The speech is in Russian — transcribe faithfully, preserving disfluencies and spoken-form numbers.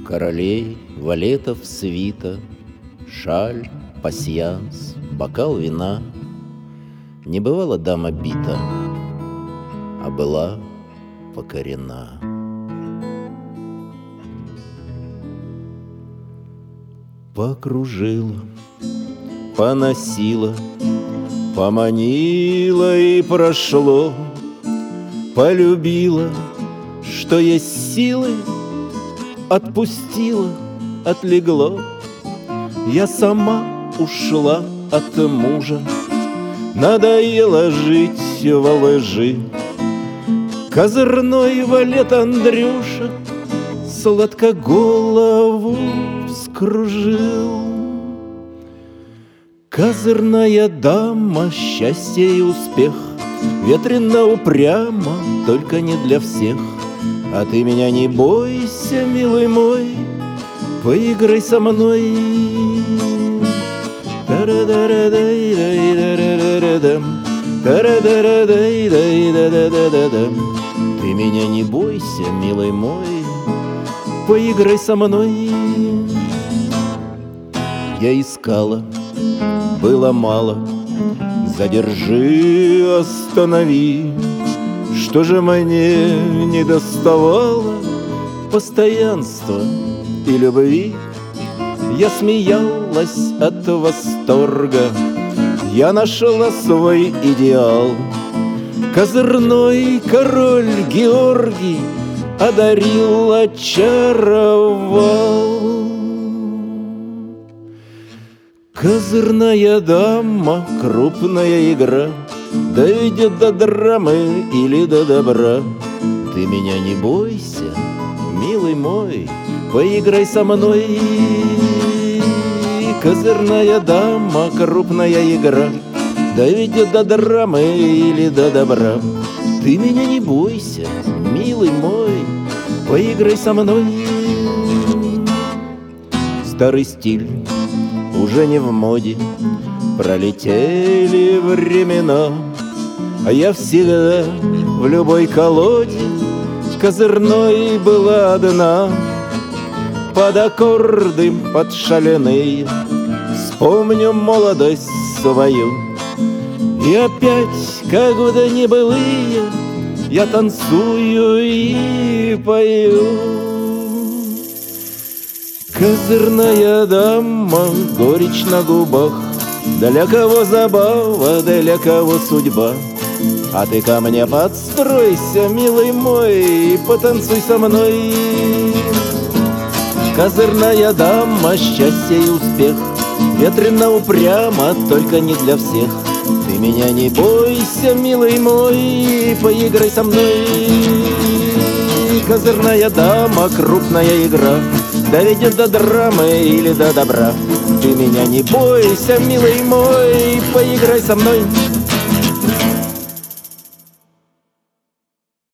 Королей, валетов свита, шаль, пасьянс, бокал вина. Не бывала дама бита, а была покорена. Покружила, поносила, поманила и прошло. Полюбила, что есть силы, отпустила, отлегло. Я сама ушла от мужа, надоело жить во лжи. Козырной валет Андрюша сладко голову вскружил. Козырная дама, счастье и успех, ветрено упрямо, только не для всех. А ты меня не бойся, милый мой, поиграй со мной. Ты меня не бойся, милый мой, поиграй со мной. Я искала, было мало, задержи, останови. Что же мне не доставало постоянства и любви? Я смеялась от восторга, я нашла свой идеал. Козырной король Георгий одарил, очаровал. Козырная дама, крупная игра, доведет до драмы или до добра. Ты меня не бойся, милый мой, поиграй со мной. Козырная дама, крупная игра, доведет до драмы или до добра. Ты меня не бойся, милый мой, поиграй со мной. Старый стиль уже не в моде, пролетели времена, а я всегда в любой колоде козырной была одна. Под аккорды, под шаленые вспомню молодость свою, и опять, как в дни былые, я танцую и пою. Козырная дама, горечь на губах, для кого забава, для кого судьба. А ты ко мне подстройся, милый мой, потанцуй со мной. Козырная дама, счастье и успех, ветрено упрямо, только не для всех. Ты меня не бойся, милый мой, поиграй со мной. Козырная дама, крупная игра, доведет до драмы или до добра. Ты меня не бойся, милый мой, поиграй со мной.